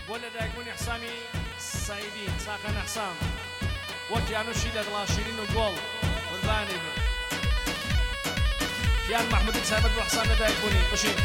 بۆ لەدایکبوونی حسامی سایدی چاقان حسام وەک یانوشی لە دڵاشیرین و گۆڵ قوربانی بن یان محمودی سایبەت بۆ حسام لەدایکبوونی بشین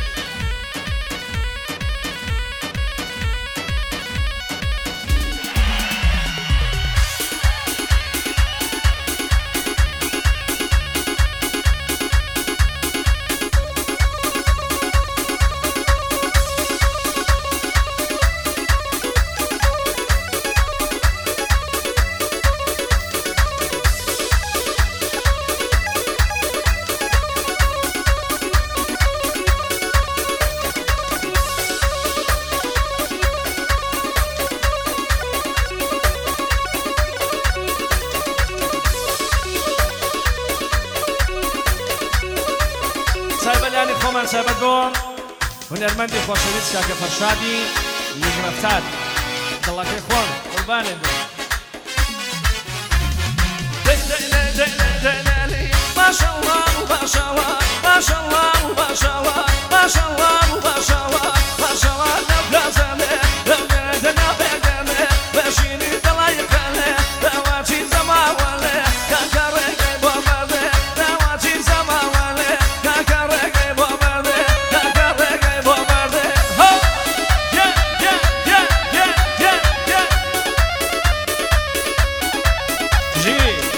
خۆمان سایبەت بۆ هونەرمەندی خۆشەویست کاکە فەرشادی نیگرەفتار دڵەکەی خۆم قوربانێ بێ ماشەڵڵا ماشەڵڵا ماشەڵڵا ماشەڵڵا ماشەڵڵا ماشەڵڵا ماشەڵڵا لەو گازەمێ لەو گەدەنا بێگەمێ بەشینی دڵایەکەنێ داواچی زەماوەڵێ کاکە ڕێگەی بۆ بەدێ داواچی زەماوەڵێ کاکە ڕێگەی بۆ بەدێ کاکە ڕێگەی بۆ بەدێ هۆ یە یە یە یە یە یە ژی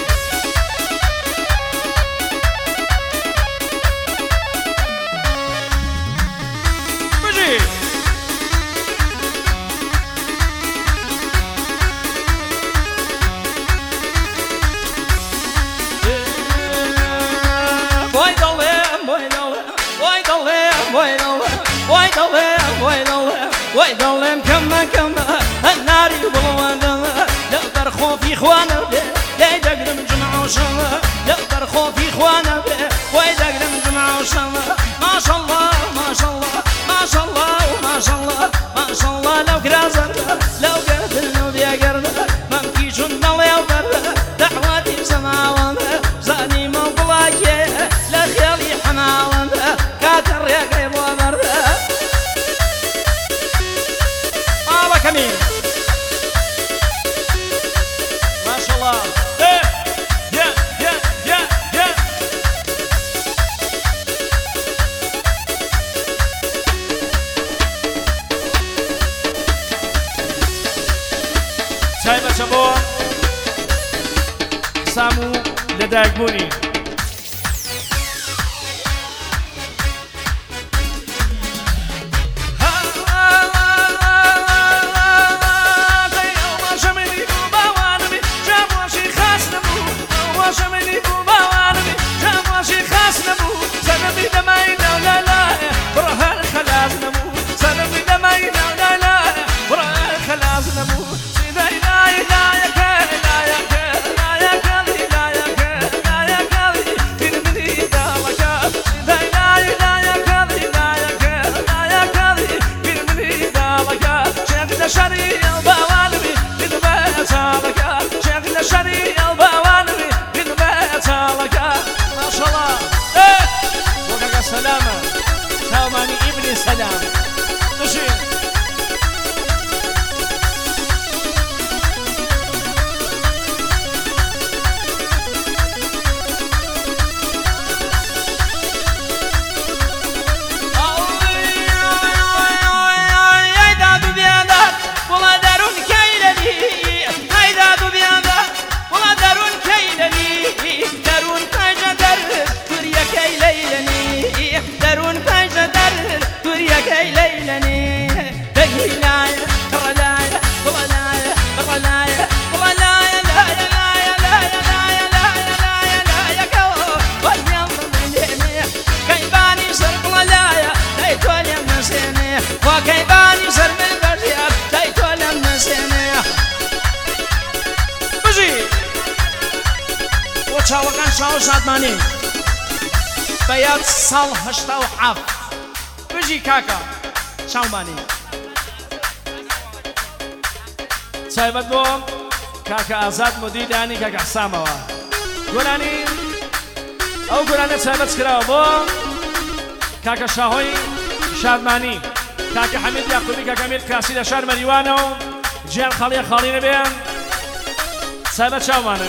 وای دڵێم کەمە کەمە هەناری بڵوەندەمە لەو دەرخۆفی خوانە بێ لای دەگرم جمعوشەمە لەو دەرخۆفی خوانە بێ وای دەگرم جمعوشەمە ماشەڵڵا ماشەڵڵا ماشەڵڵا و ماشەڵڵا ماشەڵڵا لەو گرازەردە لەو گەردن و بێگەردە مەمکی چون دەڵێ و بەردە دەحواتی زەماوەندە زانیمە بڵاکێ لە خێڵی حەناوەندە کاتە ڕێگەی بۆ بەردە كمين ما شاء الله ايه يا يا يا يا شايبه شبوه سامو لدايقبوني سلامة شاوماني ابني سلام نشين وكيباني سر من بريات تايتو لما سنه بجي وشاو كان شاو شادماني بيات صال هشتا وحاف بجي كاكا شاو ماني سايبت بوم كاكا آزاد مديداني كاكا حساموا قولاني او قولاني سايبت سكراو بوم كاكا شاهوي شادماني کاکە حەمید یاقوبی کاکە ئەمیر کاسی لە شار مەریوانەوە گیان خەڵیە خەڵی نەبێ سایبە چاوانە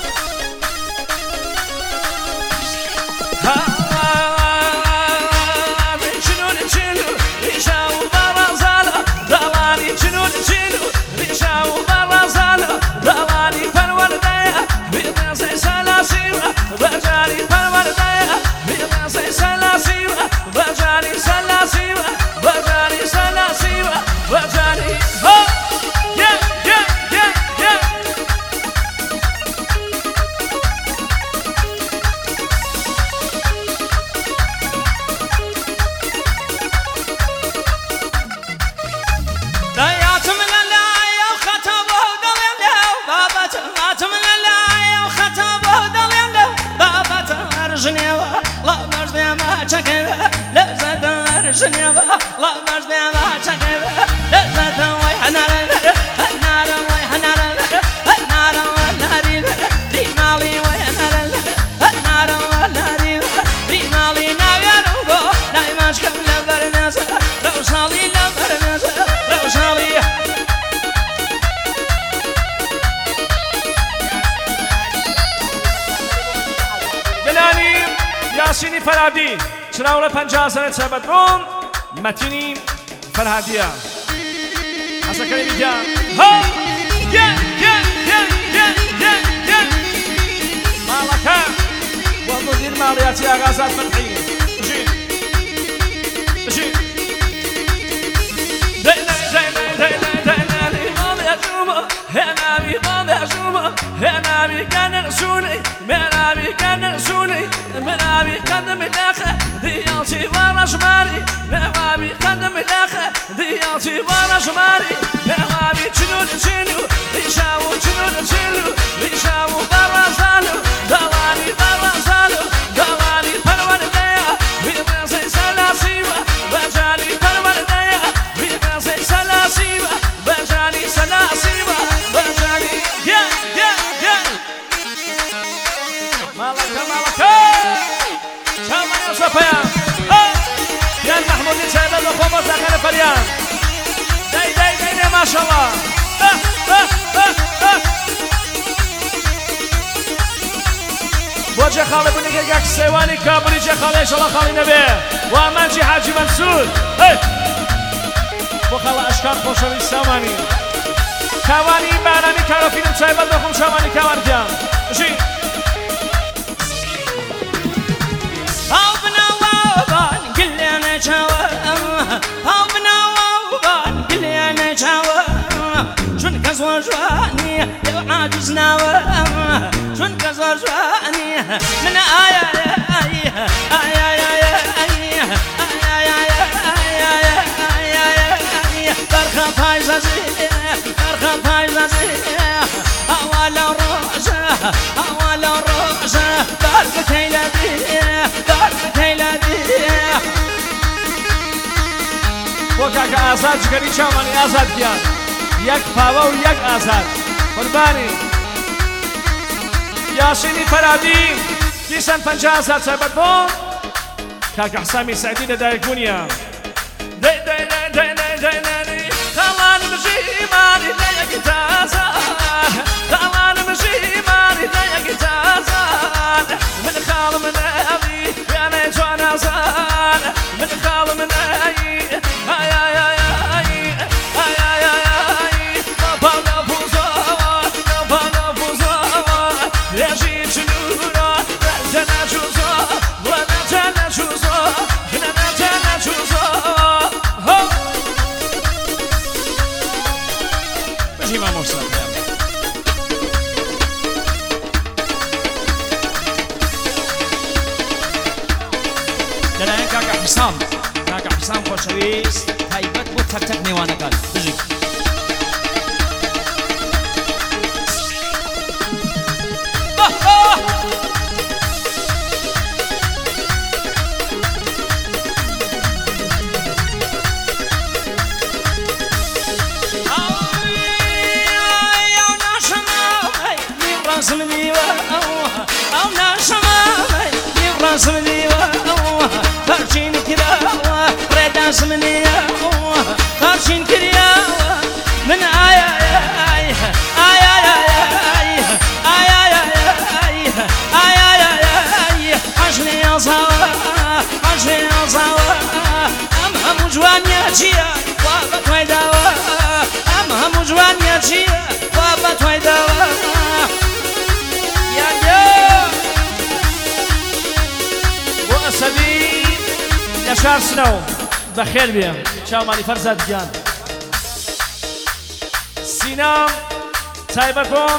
یاسینی فەرهادی چراوە 50 سنة سەبەتڕۆم مەتینی فەرهادیە حەسەکەی میگە ماڵەکە بۆ مدیر ماڵیاتی ئاغازات فەتحی هنابي كان رسولي منابي كان رسولي منابي قدم الأخ ديالتي ورا جمالي منابي قدم الأخ ديالتي ورا جمالي منابي تشنو تشنو يشاو تشنو تشنو يشاو برا زالو دواني برا زالو دواني فرمان ديا بيبرزي سلاسيبا بجاني فرمان ديا بيبرزي سلاسيبا بجاني سلاسيبا بجاني يا محمود سيد الأخوة مساكن فريان داي ما شاء الله وجه خالي بنيك ياك سيواني كابري جه خالي إن شاء الله خالي نبي وأمانجي حاجي منسود وخلا أشكال خوشوي ساماني كواني باراني كارفين سيد الأخوة شاماني كوان جام شي شون كسر جواني لو عاجزنا شون كسر جواني من آية برخة فايزة برخة فايزة أولا روجة أولا روجة ضربة هيلادي ضربة هيلادي وكاك آزاد شكري شاماني آزاد كيان يك فاوة ويك آزاد قرباني ياسيني فرهادي كيسان 50 سال سبت بون كاك حسامي سعدي لدايكونيا داي داي داي داي داي داي داي خلان مشي مالي دايك تازان خلان مشي مالي دايك تازان من خال من أبي يا نيجوان أزان من خال من أبي لەلایەن کاکە حسام خۆشەویست تایبەت بۆ تەک نێوانەکان بژی مني چییە وا بە توای داوە ئەم هەموو جوانیە چییە وا بە توای داوە بۆ ئەسەبی لە شار سنەوە بەخێر بێم چاومانی فەرزاد گیان سینام تایبەت بۆم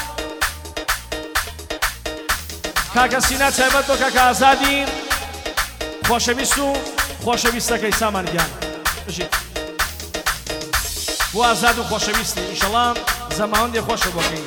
کاکە سینا تایبەت بۆ کاکە ئازادی خۆشەویست و خۆشەویستەکەی سامان گیان بژیت بۆ ئازاد و خۆشەویستی ئینشەڵا زەماوەندێ خۆشە بۆکەی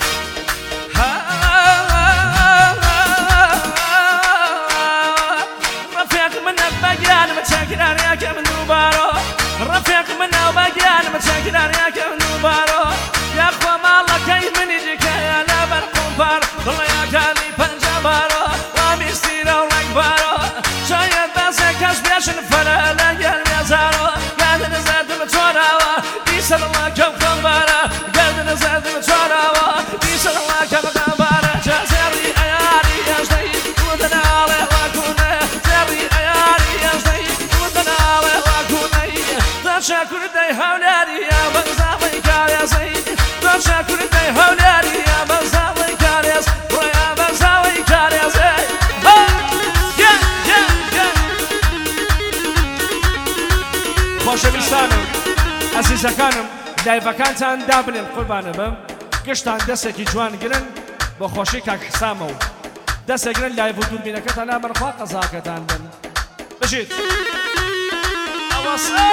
ڕەفیق منە بەگیانمە چاکرانیاکە من دووبارۆ ڕەفیق منە بەگیانمە چاکرانیاکە من دووبارۆ یاخوا ماڵەکەی منی دیکەیە لەبەر قومپار دڵیاکانی پەنجە بارۆ وامیستیرە و ڕێک بارۆ شاید بەسێ کەس بێشن فەرە لە گەرمێ زارۆ گەردن زەردم چۆراوە دیسە دڵاکەم خەڵبارە گەردن زەردم چۆراوە دیسە دڵاکەم خەڵبارە جەزێڕی ئەیاری هێژدەی وتناڵێ واکوونە زێڕی ئەیاری هێژدەی وتناڵێ واکوونەی دەچە کوردەی هەولێریە بەزاڵی کارێزەی دەچە کوردەی هەولێریە بەزاڵی کارێز ڕێیا بەزاڵی کارێزەی خۆشەویستانم ئەزیزەکانم لایڤەکانتان دابنێن قوربانە بم گشتان دەستێکی جوان گرن بۆ خۆشی کاک حسامەوە دەستێک گرن لایڤ و دووربینەکەتان نامەن خوا قەزاکەتان بن بژیت ئەوەسا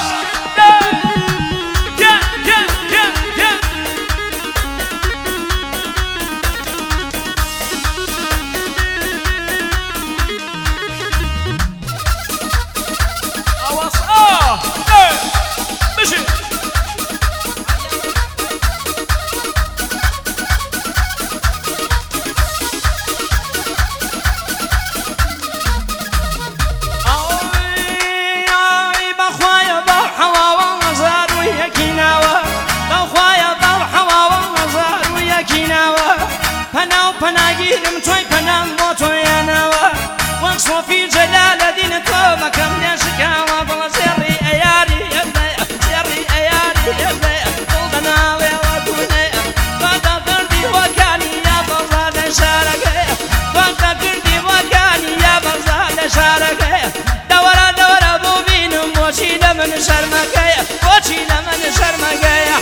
پەناگیرم تۆی پەنام بۆ تۆیانەوە وەک سۆفی جەلالەدین تۆ مەکەم لێ شکاوە بڵە زێڕی ئەیاری هێڵدەیە زێڕی ئەیاری هێڵدەیە دڵ دەناوێوە دوونەیە بەدە کردی وەکانی یا بەزا لە شارەکەیە بەدە کردی وەکانی یا بەزا لە شارەکەیە دەوەرە دەوەرە بۆ بینم بۆچی لە من شەرمەکەیە بۆچی لە من شەرمەکەیە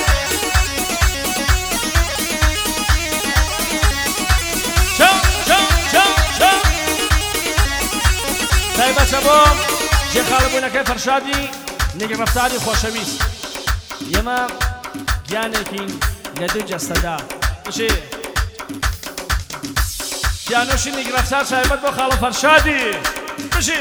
تایبەتە بۆم جێخاڵبوونەکەی فەرشادی نیگڕەفتاری خۆشەویست ئێمە گیانێکین لە دوو جەستەدا بچێ گیانۆشی نیگڕەفتار تایبەت بۆ خاڵە فەرشادی بچێ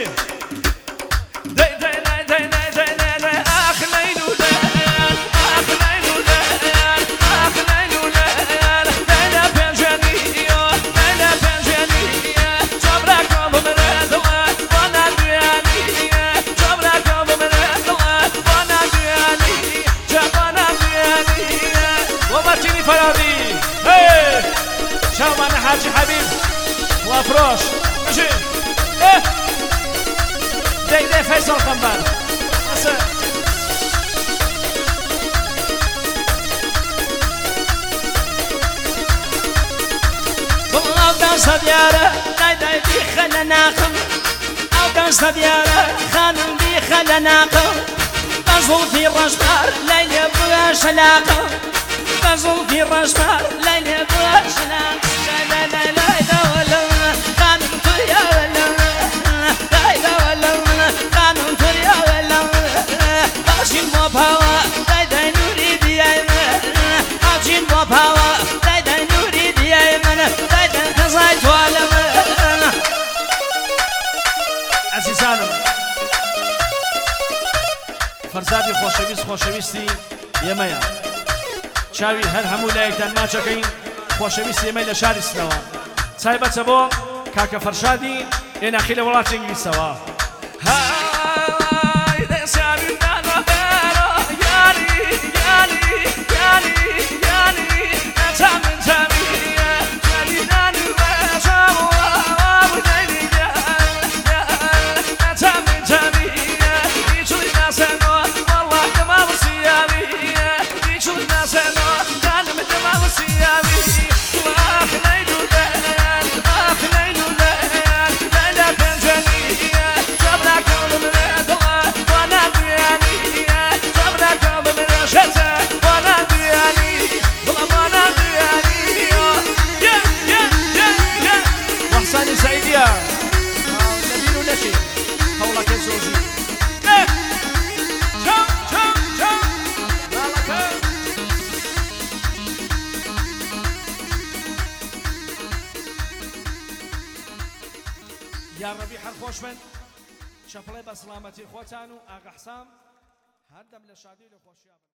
شاومان حاجی حبیب وافروش ماشي داي فيصل قنبان والله دانس دياره داي بيخلى ناقم او دانس دياره خانم بيخلى ناقم بزل في الرشبار ليلة بلاش لاقم بزل في الرشبار ليلة بلاش لاقم لا لا لا لا ولا خانم تريا ولا لا لا ولا خانم تريا ولا عشين مو بهوا داي نوري ديايمه عشين مو بهوا داي نوري ديايمه داي تزايد ولا عزیزانم فەرزادی خۆشەویستی ئێمەیە چاوی هەر هەموو لایەکتان ماچەکەین خۆشەویستی ئێمەی لە شاری سنەوە تایبەتە بۆ کاکە فەرشادی ئێناخی لە وڵاتی ئینگلیسەوە خۆش بن چەپڵێ بە سڵامەتی خۆتان و ئاگەحسام هەردەم لە شادی و لە خۆشییا بن